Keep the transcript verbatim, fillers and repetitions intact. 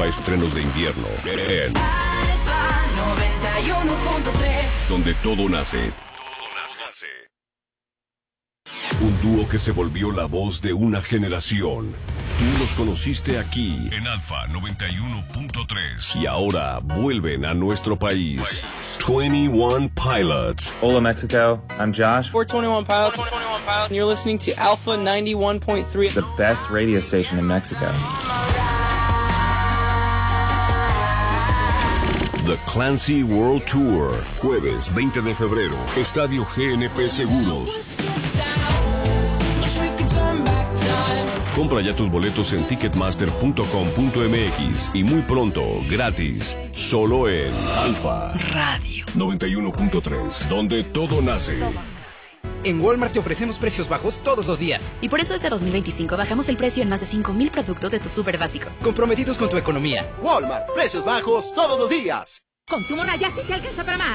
a estrenos de invierno en Alfa noventa y uno punto tres. Donde todo nace. Un dúo que se volvió la voz de una generación. Tú los conociste aquí en Alfa noventa y uno punto tres y ahora vuelven a nuestro país. twenty-one Pilots. Hola Mexico, I'm Josh. We're twenty-one Pilots. We're twenty-one Pilots. And you're listening to Alpha ninety-one point three. The best radio station in Mexico. The Clancy World Tour. Jueves veinte de febrero. Estadio G N P Seguros. Compra ya tus boletos en ticketmaster punto com punto m x y muy pronto, gratis, solo en Alfa Radio noventa y uno punto tres, donde todo nace. En Walmart te ofrecemos precios bajos todos los días. Y por eso este dos mil veinticinco bajamos el precio en más de cinco mil productos de tu súper básico. Comprometidos con tu economía. Walmart, precios bajos todos los días. Consumo Raya sí te alcanza para más.